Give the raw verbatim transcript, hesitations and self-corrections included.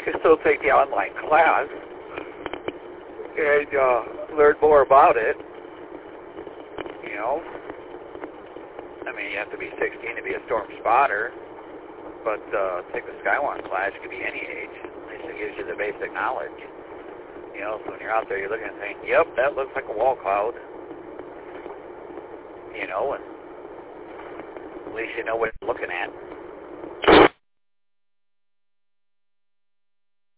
you can still take the online class and uh, learn more about it. You know, I mean, you have to be sixteen to be a storm spotter, but uh, take the Skywatch class. You could be any age. At least it gives you the basic knowledge. You know, so when you're out there, you're looking and saying, "Yep, that looks like a wall cloud." You know, and at least you know what you're looking at.